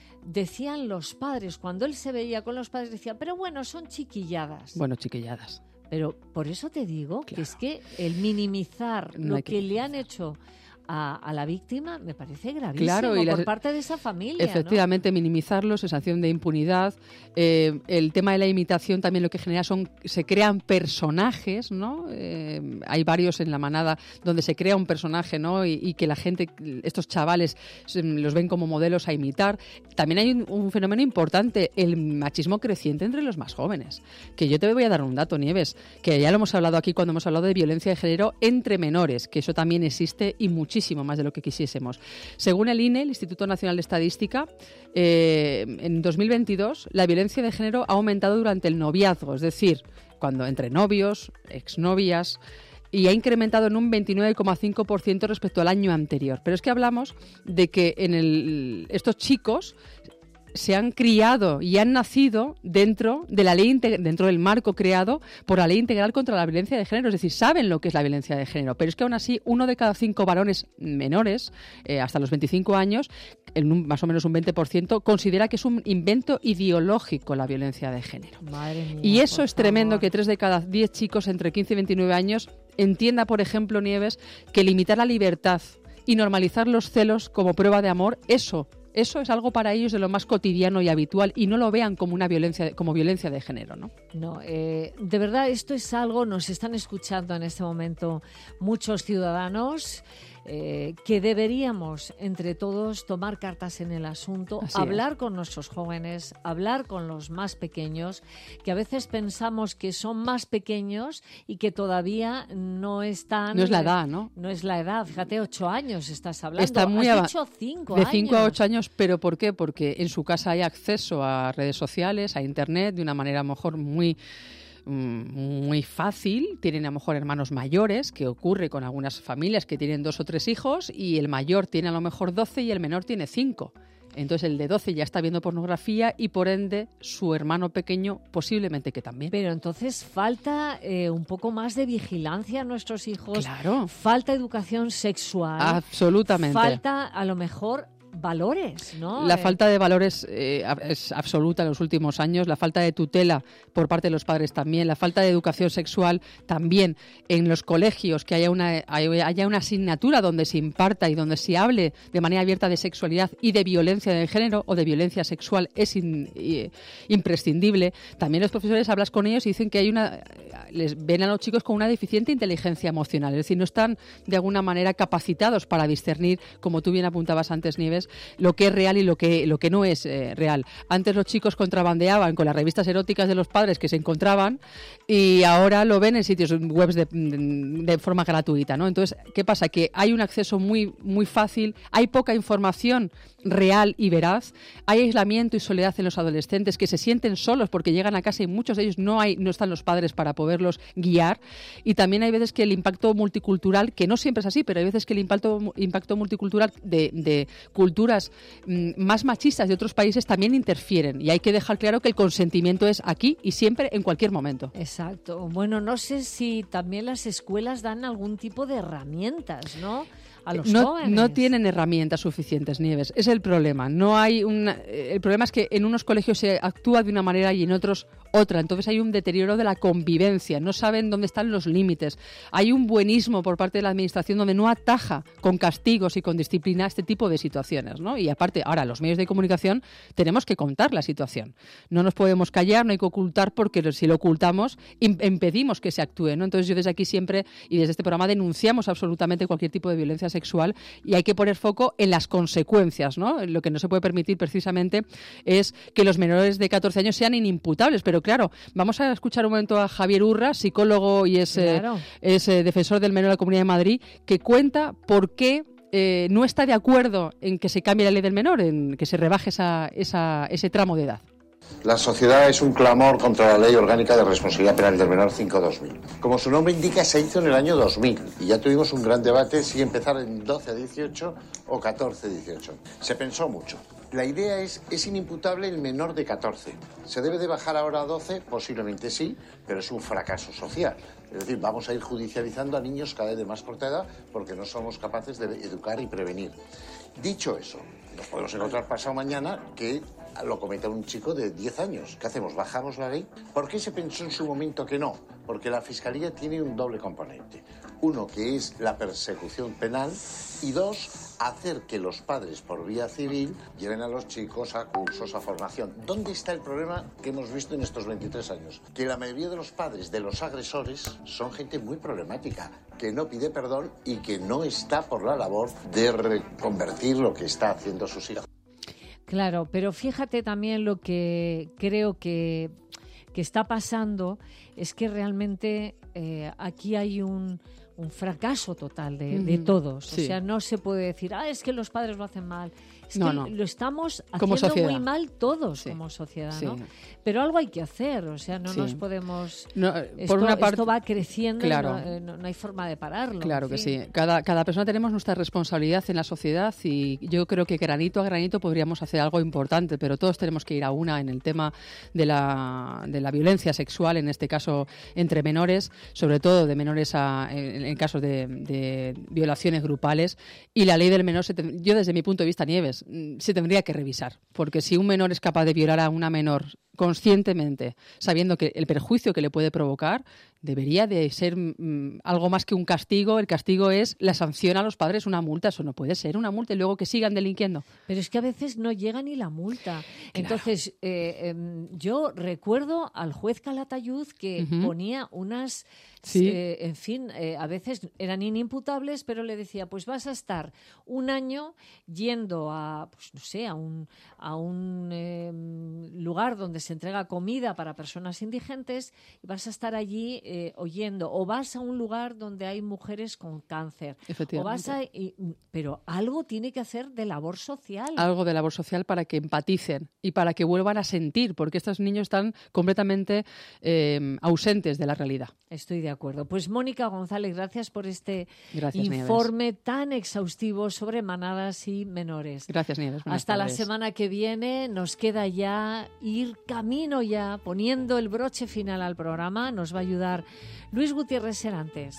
decían los padres, cuando él se veía con los padres, decía, pero bueno, son chiquilladas. Bueno, chiquilladas. Pero por eso te digo que es que el minimizar No lo hay que, que le han hecho a, a la víctima me parece gravísimo Claro, y por las- parte de esa familia, ¿no? Efectivamente, minimizarlo, sensación de impunidad. Eh, el tema de la imitación también lo que genera son, se crean personajes, ¿no? Eh, hay varios en la manada donde se crea un personaje, ¿no? Y, y que la gente, estos chavales, se- los ven como modelos a imitar. También hay un, un fenómeno importante, el machismo creciente entre los más jóvenes. Que yo te voy a dar un dato, Nieves, que ya lo hemos hablado aquí cuando hemos hablado de violencia de género entre menores, que eso también existe y muchísimo más de lo que quisiésemos. Según el I N E, el Instituto Nacional de Estadística, eh, en dos mil veintidós la violencia de género ha aumentado durante el noviazgo, es decir, cuando entre novios, exnovias, y ha incrementado en un veintinueve coma cinco por ciento respecto al año anterior. Pero es que hablamos de que en el, estos chicos se han criado y han nacido dentro de la ley dentro del marco creado por la Ley Integral contra la Violencia de Género, es decir, saben lo que es la violencia de género, pero es que aún así uno de cada cinco varones menores, eh, hasta los veinticinco años, en un, más o menos un veinte por ciento, considera que es un invento ideológico la violencia de género. Madre mía, y eso es favor. tremendo, que tres de cada diez chicos entre quince y veintinueve años entienda, por ejemplo, Nieves, que limitar la libertad y normalizar los celos como prueba de amor, eso Eso es algo para ellos de lo más cotidiano y habitual, y no lo vean como una violencia, como violencia de género, ¿no? No, eh, de verdad esto es algo, nos están escuchando en este momento muchos ciudadanos eh, que deberíamos entre todos tomar cartas en el asunto, Así hablar es. con nuestros jóvenes, hablar con los más pequeños, que a veces pensamos que son más pequeños y que todavía no están... No es la edad, ¿no? No es la edad, fíjate, ocho años estás hablando. Está muy Has ava- dicho cinco de años. cinco a ocho años, pero ¿por qué? Porque en su casa hay acceso a redes sociales, a internet, de una manera a lo mejor muy muy fácil. Tienen a lo mejor hermanos mayores, que ocurre con algunas familias que tienen dos o tres hijos, y el mayor tiene a lo mejor doce y el menor tiene cinco. Entonces el de doce ya está viendo pornografía y por ende su hermano pequeño posiblemente que también. Pero entonces falta eh, un poco más de vigilancia a nuestros hijos. Claro. Falta educación sexual. Absolutamente. Falta a lo mejor valores, ¿no? La Eh, falta de valores eh, es absoluta en los últimos años, la falta de tutela por parte de los padres también, la falta de educación sexual también. En los colegios, que haya una, haya una asignatura donde se imparta y donde se hable de manera abierta de sexualidad y de violencia de género o de violencia sexual es in, eh, imprescindible. También los profesores, hablas con ellos y dicen que hay una, les ven a los chicos con una deficiente inteligencia emocional, es decir, no están de alguna manera capacitados para discernir, como tú bien apuntabas antes, Nieves, lo que es real y lo que, lo que no es eh, real. Antes los chicos contrabandeaban con las revistas eróticas de los padres que se encontraban y ahora lo ven en sitios web de, de forma gratuita, ¿no? Entonces, ¿qué pasa? Que hay un acceso muy, muy fácil, hay poca información real y veraz, hay aislamiento y soledad en los adolescentes que se sienten solos porque llegan a casa y muchos de ellos no hay, no están los padres para poderlos guiar, y también hay veces que el impacto multicultural, que no siempre es así, pero hay veces que el impacto, impacto multicultural de, de culturas mm, más machistas de otros países también interfieren, y hay que dejar claro que el consentimiento es aquí y siempre, en cualquier momento. Exacto. Bueno, no sé si también las escuelas dan algún tipo de herramientas, ¿no? A los no, jóvenes. no tienen herramientas suficientes, Nieves. Es el problema. No hay una, el problema es que en unos colegios se actúa de una manera y en otros otra. Entonces hay un deterioro de la convivencia. No saben dónde están los límites. Hay un buenismo por parte de la administración donde no ataja con castigos y con disciplina este tipo de situaciones, ¿no? Y aparte, ahora los medios de comunicación tenemos que contar la situación. No nos podemos callar, no hay que ocultar, porque si lo ocultamos im- impedimos que se actúe, ¿no? Entonces yo desde aquí siempre y desde este programa denunciamos absolutamente cualquier tipo de violencia sexual, y hay que poner foco en las consecuencias, ¿no? Lo que no se puede permitir precisamente es que los menores de catorce años sean inimputables. Pero claro, vamos a escuchar un momento a Javier Urra, psicólogo y es, Claro. eh, es eh, defensor del menor de la Comunidad de Madrid, que cuenta por qué eh, no está de acuerdo en que se cambie la ley del menor, en que se rebaje esa, esa, ese tramo de edad. La sociedad es un clamor contra la Ley Orgánica de Responsabilidad Penal del Menor cinco barra dos mil. Como su nombre indica, se hizo en el año dos mil y ya tuvimos un gran debate si empezar en doce a dieciocho o catorce a dieciocho. Se pensó mucho. La idea es, es inimputable el menor de catorce. ¿Se debe de bajar ahora a doce? Posiblemente sí, pero es un fracaso social. Es decir, vamos a ir judicializando a niños cada vez de más corta edad porque no somos capaces de educar y prevenir. Dicho eso, nos podemos encontrar pasado mañana que lo cometa un chico de diez años. ¿Qué hacemos? ¿Bajamos la ley? ¿Por qué se pensó en su momento que no? Porque la Fiscalía tiene un doble componente. Uno, que es la persecución penal, y dos, hacer que los padres por vía civil lleven a los chicos a cursos, a formación. ¿Dónde está el problema que hemos visto en estos veintitrés años? Que la mayoría de los padres de los agresores son gente muy problemática, que no pide perdón y que no está por la labor de reconvertir lo que está haciendo sus hijos. Claro, pero fíjate también lo que creo que, que está pasando es que realmente eh, aquí hay un, un fracaso total de, de Ujú, todos. sí. O sea, no se puede decir, ah, es que los padres lo hacen mal, Es No, que no. lo estamos Como haciendo sociedad. muy mal todos Sí. como sociedad, Sí. ¿no? Pero algo hay que hacer, o sea, no Sí. nos podemos... No, eh, esto, por una parte- esto va creciendo Claro. y no, eh, no- no hay forma de pararlo. Claro en que fin. sí. Cada, cada persona tenemos nuestra responsabilidad en la sociedad y yo creo que granito a granito podríamos hacer algo importante, pero todos tenemos que ir a una en el tema de la, de la violencia sexual, en este caso entre menores, sobre todo de menores a, en, en casos de, de violaciones grupales. Y la ley del menor, se te- yo desde mi punto de vista, Nieves, mm, se tendría que revisar, porque si un menor es capaz de violar a una menor conscientemente, sabiendo que el perjuicio que le puede provocar, debería de ser mm, algo más que un castigo. El castigo es la sanción a los padres, una multa. Eso no puede ser una multa y luego que sigan delinquiendo. Pero es que a veces no llega ni la multa. Entonces, eh, em, yo recuerdo al juez Calatayud que Ujú. ponía unas, Sí. eh, en fin, eh, a veces eran inimputables, pero le decía, pues vas a estar un año yendo a, pues no sé, a un, a un em, lugar donde se entrega comida para personas indigentes y vas a estar allí eh, oyendo, o vas a un lugar donde hay mujeres con cáncer, o vas a, y- pero algo tiene que hacer de labor social. Algo de labor social para que empaticen y para que vuelvan a sentir, porque estos niños están completamente eh, ausentes de la realidad. Estoy de acuerdo. Pues Mónica González, gracias por este Gracias, informe tan exhaustivo sobre manadas y menores. Gracias, Nieves. Buenas Hasta la tardes. semana que viene nos queda ya ir camino ya, poniendo el broche final al programa. Nos va a ayudar Luis Gutiérrez Serantes.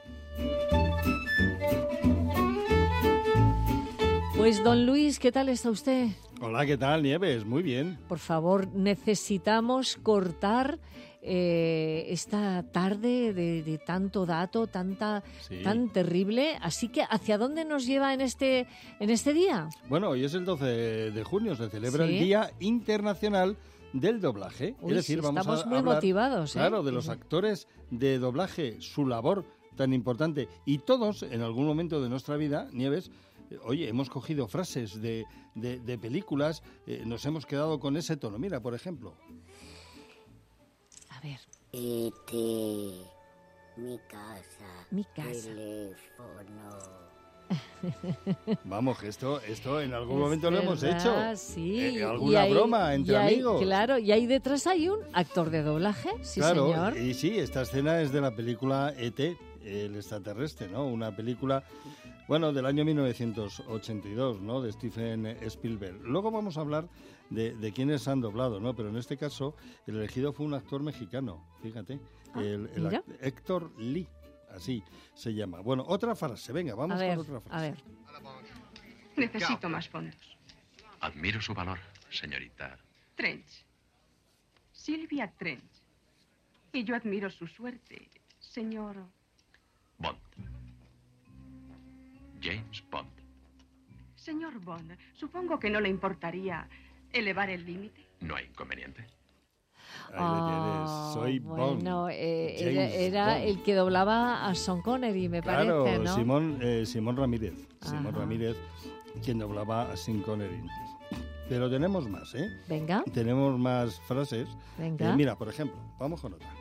Pues don Luis, ¿qué tal está usted? Hola, ¿qué tal, Nieves? Muy bien. Por favor, necesitamos cortar eh, esta tarde de, de tanto dato, tanta, Sí. tan terrible. Así que, ¿hacia dónde nos lleva en este, en este día? Bueno, hoy es el doce de junio, se celebra Sí. el Día Internacional del Doblaje. Uy, es decir, sí, vamos estamos a muy hablar, motivados, ¿eh? claro, de Sí, los sí. actores de doblaje, su labor tan importante. Y todos, en algún momento de nuestra vida, Nieves, eh, oye, hemos cogido frases de, de, de películas, eh, nos hemos quedado con ese tono. Mira, por ejemplo. A ver. Este, mi casa. Mi casa. Teléfono. Vamos, que esto, esto en algún Es momento lo hemos verdad, hecho. Sí. Eh, Y alguna ahí- broma entre y ahí- amigos. Claro, y ahí detrás hay un actor de doblaje, sí claro, señor. y sí, esta escena es de la película E T, el extraterrestre, ¿no? Una película, bueno, del año mil novecientos ochenta y dos, ¿no? De Steven Spielberg. Luego vamos a hablar de, de quiénes han doblado, ¿no? Pero en este caso, el elegido fue un actor mexicano, fíjate, Ah, el, el mira. act- Héctor Lee, así se llama. Bueno, otra frase, venga, vamos A ver, con otra frase. a ver. Necesito más fondos. Admiro su valor, señorita. Trench. Silvia Trench. Y yo admiro su suerte, señor. Bond. James Bond. Señor Bond, supongo que no le importaría elevar el límite. No hay inconveniente. Ahí le tienes, soy Bond. Bueno, eh, era, James era Bond. el que doblaba a Sean Connery, me Claro, parece, ¿no? Simón, eh, Simón Ramírez. Simón Ajá. Ramírez, quien doblaba a Sean Connery. Pero tenemos más, ¿eh? Venga. Tenemos más frases. Venga. Eh, mira, por ejemplo, vamos con otra.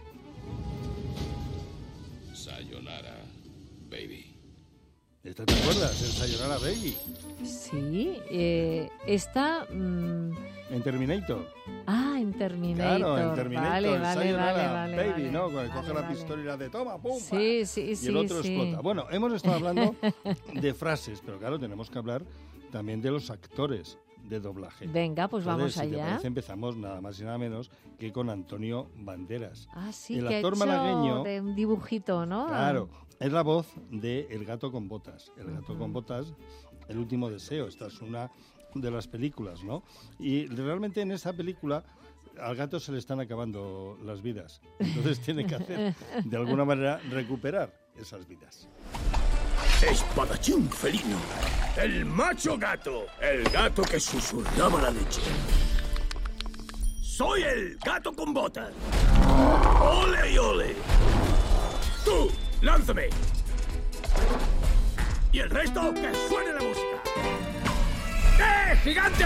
Sayonara, baby. ¿Esta te acuerdas? El Sayonara Baby. Sí, eh, esta... mm, En Terminator. ah, en Terminator. Claro, en Terminator. Vale, el vale, Sayonara vale, vale, Baby, vale. ¿no? Cuando Vale, coge la vale. pistola y la de toma, pum. Sí, sí, y sí, el otro sí. explota. Bueno, hemos estado hablando de frases, pero claro, tenemos que hablar también de los actores de doblaje. Venga, pues vamos Entonces, si te allá. parece, empezamos nada más y nada menos que con Antonio Banderas. Ah, sí, el que actor ha hecho malagueño, de un dibujito, ¿no? claro, es la voz de El gato con botas. El gato con botas, El último deseo. Esta es una de las películas, ¿no? Y realmente en esa película al gato se le están acabando las vidas. Entonces tiene que hacer, de alguna manera, recuperar esas vidas. Espadachín felino. El macho gato. El gato que susurraba la leche. Soy el gato con botas. ¡Ole y ole! ¡Tú, lánzame! Y el resto, que suene la música. ¡Eh, gigante!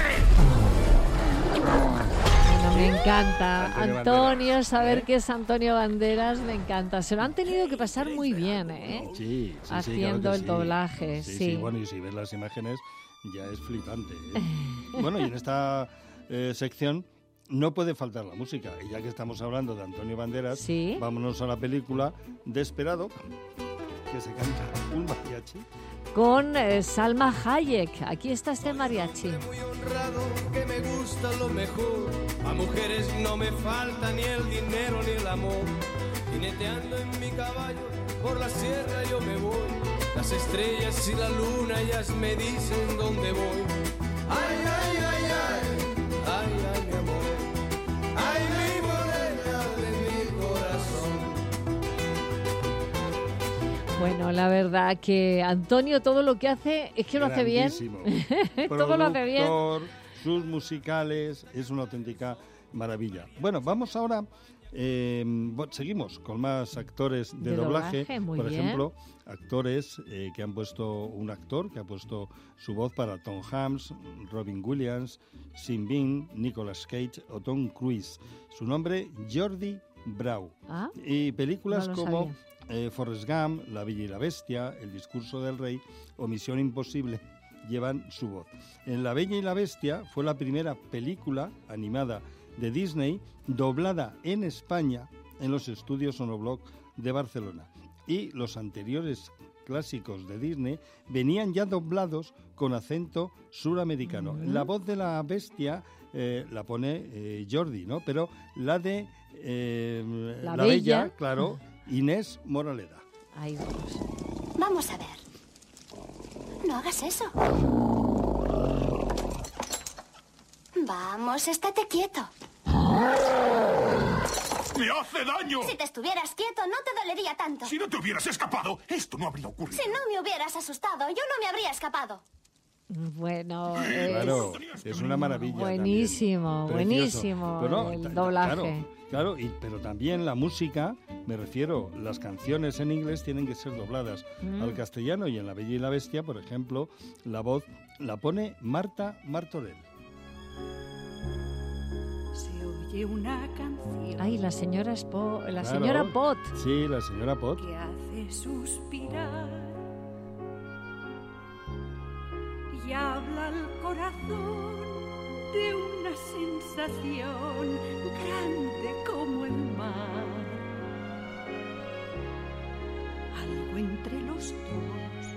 Bueno, me encanta. Antonio Antonio, Banderas, saber ¿eh? que es Antonio Banderas, me encanta. Se lo han tenido que pasar muy bien, ¿eh? Sí, sí, sí, Haciendo claro que el sí. doblaje, Sí, sí. sí, bueno, y si ves las imágenes, ya es flipante, ¿eh? Bueno, y en esta eh, sección no puede faltar la música. Y ya que estamos hablando de Antonio Banderas, ¿sí? Vámonos a la película Desperado, que se canta un mariachi. Con eh, Salma Hayek. Aquí está este mariachi. Muy honrado, que me gusta lo mejor. A mujeres no me falta ni el dinero ni el amor. Jineteando en mi caballo, por la sierra yo me voy. Las estrellas y la luna ellas me dicen dónde voy. Ay, ay, ay, ay, ay, ay, mi amor. Ay, mi morena de mi corazón. Bueno, la verdad que Antonio todo lo que hace es que lo hace bien. Todo lo hace bien. Productor, sus musicales, es una auténtica maravilla. Bueno, vamos ahora, eh, bueno, seguimos con más actores de, De doblaje. doblaje, muy Por bien. ejemplo, actores eh, que han puesto, un actor que ha puesto su voz para Tom Hanks, Robin Williams, Sean Bean, Nicolas Cage o Tom Cruise. Su nombre, Jordi Brau. Ah, Y películas no lo como sabía. eh, Forrest Gump, La Bella y la Bestia, El discurso del rey o Misión Imposible llevan su voz. En La Bella y la Bestia fue la primera película animada de Disney doblada en España en los estudios Sonobloc de Barcelona. Y los anteriores clásicos de Disney venían ya doblados con acento suramericano. Mm. La voz de la bestia eh, la pone eh, Jordi, ¿no? Pero la de eh, La la, Bella. bella, claro, Inés Moraleda. Ahí vamos. Vamos a ver. No hagas eso. Vamos, estate quieto. ¡Me hace daño! Si te estuvieras quieto, no te dolería tanto. Si no te hubieras escapado, esto no habría ocurrido. Si no me hubieras asustado, yo no me habría escapado. Bueno, es Claro, es una maravilla. buenísimo, también. Precioso. buenísimo Pero no, el ta- doblaje. Claro, claro, y, pero también la música, me refiero, las canciones en inglés tienen que ser dobladas Mm. al castellano, y en La Bella y la Bestia, por ejemplo, la voz la pone Marta Martorell. Se oye una canción Ay, la señora Spo, la Claro. señora Pot. Sí, la señora Pot. que hace suspirar y habla al corazón de una sensación grande como el mar. Algo entre los dos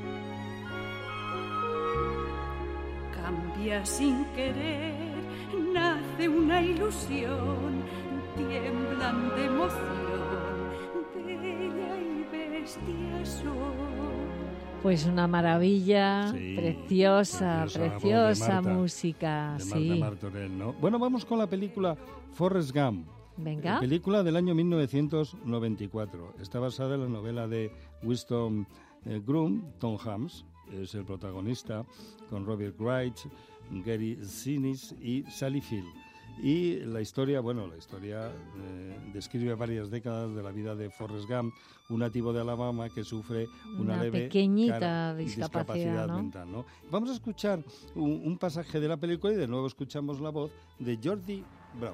cambia sin querer, nace una ilusión, tiemblan de emoción, bella y bestia son. Pues una maravilla, Sí, preciosa, preciosa la voz de preciosa Marta, música. De Marta Sí. Martorell, ¿no? Bueno, vamos con la película Forrest Gump. Venga. Eh, película del año mil novecientos noventa y cuatro. Está basada en la novela de Winston eh, Groom. Tom Hanks es el protagonista, con Robert Wright, Gary Sinise y Sally Field. Y la historia, bueno, la historia eh, describe varias décadas de la vida de Forrest Gump, un nativo de Alabama que sufre una, Una leve pequeñita cara- discapacidad, ¿no? mental, ¿no? Vamos a escuchar un, un pasaje de la película y de nuevo escuchamos la voz de Jordi Brau.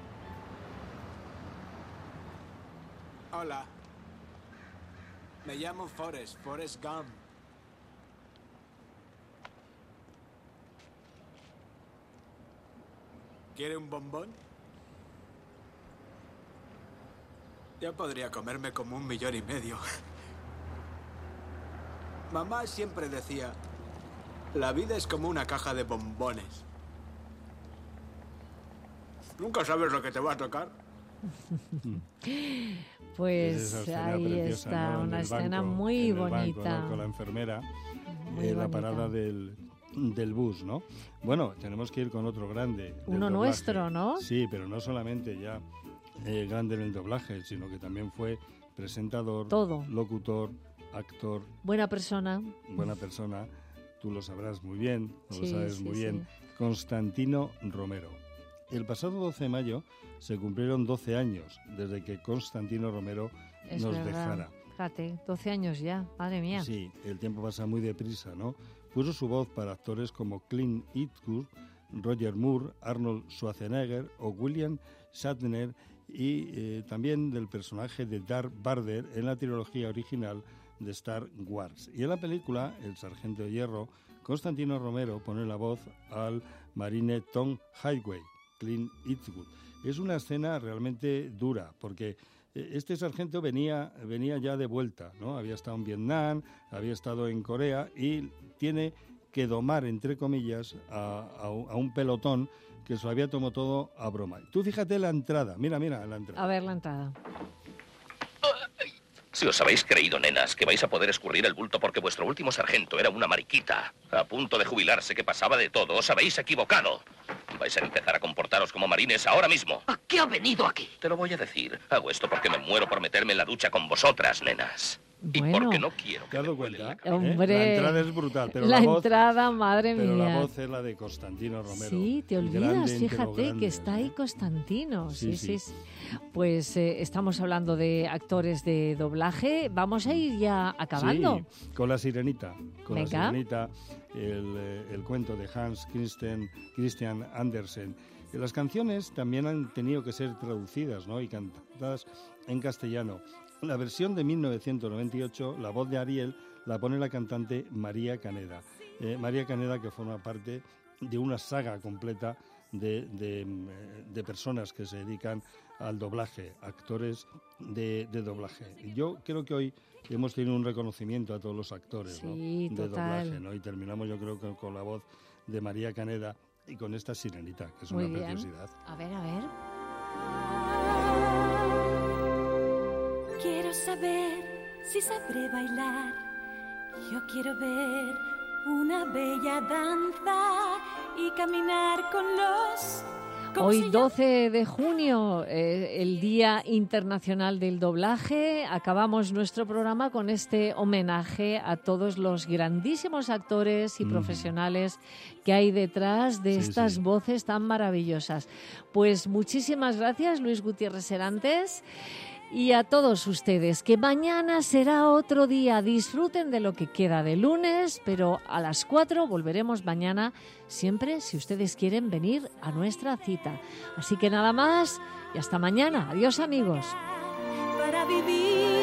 Hola. Me llamo Forrest, Forrest Gump. ¿Quiere un bombón? Yo podría comerme como un millón y medio. Mamá siempre decía, la vida es como una caja de bombones. Nunca sabes lo que te va a tocar. Pues Es esa escena ahí preciosa, está, ¿no? En una el escena banco, muy en el banco, bonita. ¿no? Con la enfermera, Muy eh, la bonita. parada del, del bus, ¿no? Bueno, tenemos que ir con otro grande. del Uno doblaje. nuestro, ¿no? Sí, pero no solamente ya eh, grande en el doblaje, sino que también fue presentador, Todo. locutor, actor, Buena persona. buena persona. Tú lo sabrás muy bien, lo Sí, sabes sí, muy sí. bien. Constantino Romero. El pasado doce de mayo se cumplieron doce años desde que Constantino Romero Es nos verdad. dejara. Fíjate, doce años ya, madre mía. Sí, el tiempo pasa muy deprisa, ¿no? Puso su voz para actores como Clint Eastwood, Roger Moore, Arnold Schwarzenegger o William Shatner, y eh, también del personaje de Darth Vader en la trilogía original de Star Wars. Y en la película El Sargento de Hierro Constantino Romero pone la voz al marine Tom Highway, Clint Eastwood. Es una escena realmente dura, porque este sargento venía, venía ya de vuelta, ¿no? Había estado en Vietnam, había estado en Corea y tiene que domar, entre comillas, a, a, a un pelotón que se lo había tomado todo a broma. Tú fíjate la entrada, mira, mira la entrada. A ver la entrada. Si os habéis creído, nenas, que vais a poder escurrir el bulto porque vuestro último sargento era una mariquita, a punto de jubilarse, que pasaba de todo, os habéis equivocado. Vais a empezar a comportaros como marines ahora mismo. ¿A qué ha venido aquí? Te lo voy a decir. Hago esto porque me muero por meterme en la ducha con vosotras, nenas. Y Bueno. porque no quiero que ¿Te has dado cuenta? ¿Eh? Hombre, La entrada es brutal, pero la la, voz, entrada, madre pero mía. la voz es la de Constantino Romero. Sí, te olvidas, Grande entre fíjate los que grandes. está ahí Constantino. Sí, Sí, sí. sí. sí. Pues eh, estamos hablando de actores de doblaje. Vamos a ir ya acabando. Sí, con La Sirenita. Con Venga. La Sirenita, el, eh, el cuento de Hans Christian, Christian Andersen. Y las canciones también han tenido que ser traducidas, ¿no? Y cantadas en castellano. La versión de mil novecientos noventa y ocho, la voz de Ariel, la pone la cantante María Caneda. Eh, María Caneda, que forma parte de una saga completa de, de, de personas que se dedican al doblaje, actores de, de doblaje. Y yo creo que hoy hemos tenido un reconocimiento a todos los actores, ¿no? Sí, de total. doblaje, ¿no? Y terminamos yo creo que con la voz de María Caneda y con esta Sirenita, que es Muy una bien. preciosidad. A ver, a ver. Quiero saber si sabré bailar. Yo quiero ver una bella danza y caminar con los... ¿cómo se Hoy llama? doce de junio, eh, el Día Internacional del Doblaje, acabamos nuestro programa con este homenaje a todos los grandísimos actores y Mm. profesionales que hay detrás de Sí, estas sí. voces tan maravillosas. Pues muchísimas gracias, Luis Gutiérrez Serantes. Y a todos ustedes, que mañana será otro día. Disfruten de lo que queda de lunes, pero a las cuatro volveremos mañana, siempre si ustedes quieren venir a nuestra cita. Así que nada más y hasta mañana. Adiós, amigos. Para vivir